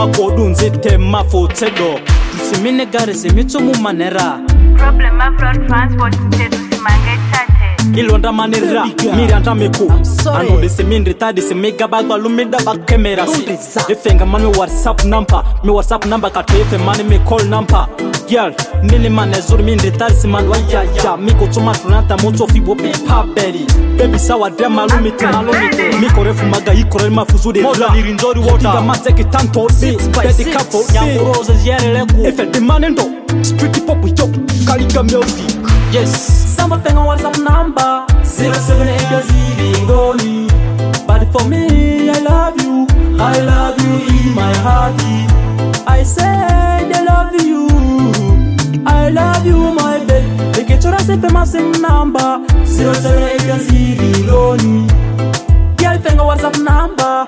kodunzi tema fotedo simine gare simitso mu manera problem of road transport tetu simange tate ilonda manera miranda meko ano de semindre tadi semega bagba lumida bakemera si efenga man me whatsapp number ka tefe man me call number girl nini manezuri mindre tadi siman waya ya miko tuma tunata moto fibo pepa belly baby sawa de malumite miko refu maga ikore mafuzuri moda nirinjori water kama take tanto bedi kapo nyamuroze yerele ku efete manendo street pop yo kalika music yes Samba thing on WhatsApp number 078 but for me I love you in my heart I said I love you my baby Make sure I say the same number 078 girl thing on WhatsApp number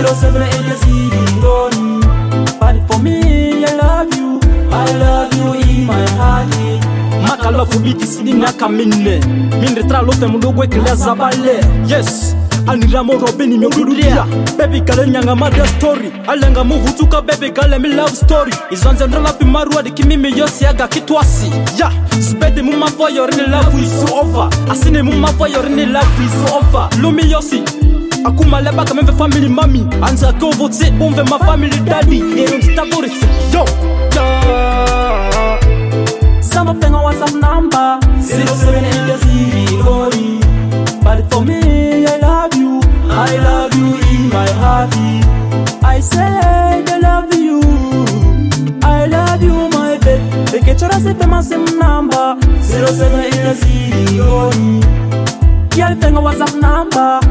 078 but for me I love you in my heart Makala fubiti sidi naka minne Mindre tra lofe mundogwe kile zabale Yes Aniramo robini myogududia Baby gale nyanga mada story Alenga move tuka baby gale mi love story Izanze ndrala pimaruwa di kimi yosi aga kitwasi Yeah Spede muma voyor ni love is over Asine muma voyor ni love is over Lumi yosi Akuma leba kamemve family mami Anza kovo tse umve ma family daddy Eyon titavorisi Yo Some thing on WhatsApp number 078 but for me I love you in my heart I said I love you my baby Make sure I say the same number 078 girl thing on WhatsApp number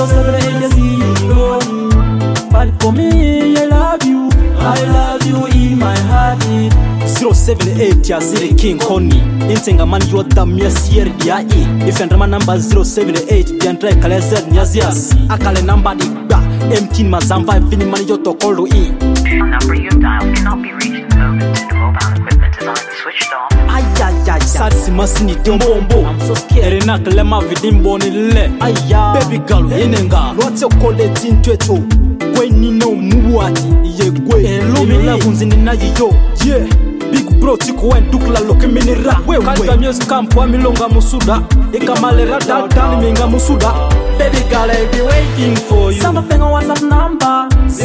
078 but for me I love you in my heart 078 ya zile King Honey Intenga man yoda mia sieri dia e Ifendra number 078 Diantre kale zer nyazias Akale number di ba M10 mazamba Vini man yoto kolo e The number you dialed cannot be reached at the moment. The mobile equipment is either switched off. Ayayay Sadisi masini dombombo I'm so scared Erena kalema vidimbo nile Ayay Baby girl inenga Lwate okole tintweto Kwe nino muwati Iye kwe Elumi lavunzi nina yiyo Yeah Big bro tiko wen dukla loke minira Kalika music camp wa milonga musuda Ika malera dada ni minga musuda Baby girl I be waiting for you Samba thing on WhatsApp number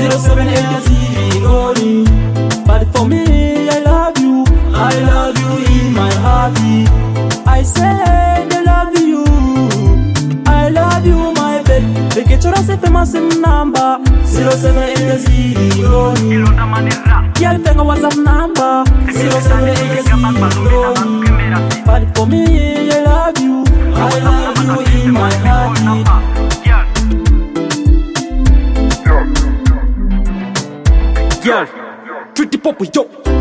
078 but for me I love you in my heart I said I love you my baby Make sure I say the same number 078 girl thing on WhatsApp number 078 but for me I love you in my heart girl, pretty pop yo